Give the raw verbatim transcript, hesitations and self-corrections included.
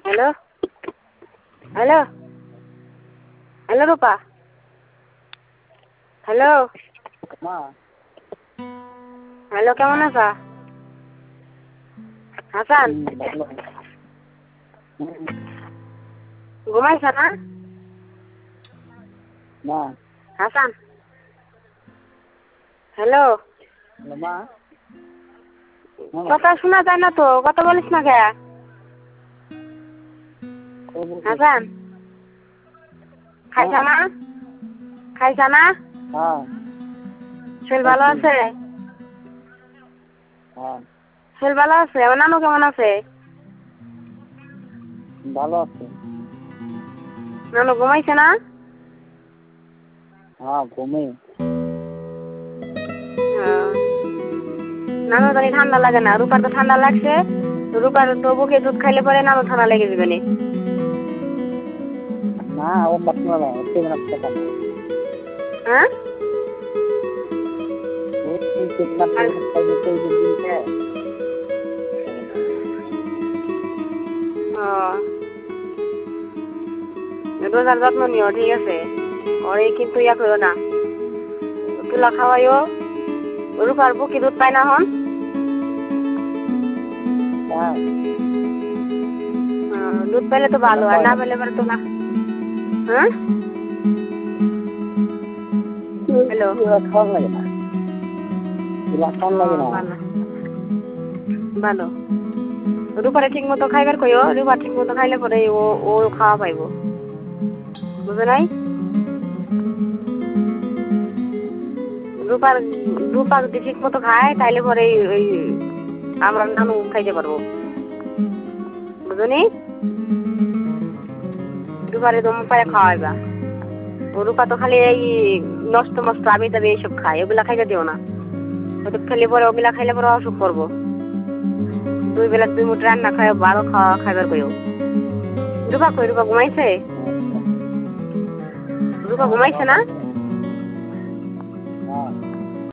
hello hello hello Rupa hello মা hello কেমন আছা হাসান ঘুমাইছ না মা হাসান হ্যালো মা কথা শোনা যায় না তো কথা বলিস না কে হাসান খাইছা না খাইছা না হ্যাঁ শরীর ভালো আছে হ্যাঁ শরীর ভালো আছে আমার নানু কেমন আছে ভালো আছে নানু ঘুমাইছে না হ্যাঁ ঘুমে নানু জানি ঠান্ডা লাগে না রূপার তো ঠান্ডা লাগছে রূপার তো বুকে দুধ খাইলে পরে নানু ঠান্ডা লেগে যাবে নি না ও বাচ্চা না হচ্ছে না কথা হ্যাঁ ও কিतना पैसे कोई दिन है রোজার যত্ন নিও ঠিক আছে ওরে কিন্তু ইয়া করো না তুলা খাওয়াইও রূপার বুকে দুধ পায় না হন হ্যাঁ দুধ পেলে তো ভালো আর না পেলে পরে তো না হ্যাঁ হ্যালো খাওয়ান লাগে না খাওয়ান লাগে না ভালো রূপারে ঠিক মতো খাইবার কইও রূপা ঠিক মতো খাইলে পরে ও ও খাওয়া পাইব বুঝে নাই রূপার রূপা যদি ঠিক মতো খায় তাইলে পরে ওই আমরা নানু খাইতে পারবো বুঝনি রূপারে দম পায়ে খাওয়াইবা ও রূপা তো খালি এই নষ্ট মষ্ট আবি দাবি এইসব খায় ওগুলা খাইতে দিও না ওটা খেলে পরে ওগুলা খাইলে পরে অসুখ করবো দুই বেলা দুই মুঠ রান্না খায় ভালো খাওয়া খাইবার কইও রূপা কই রূপা ঘুমাইছে রূপা ঘুমাইছে না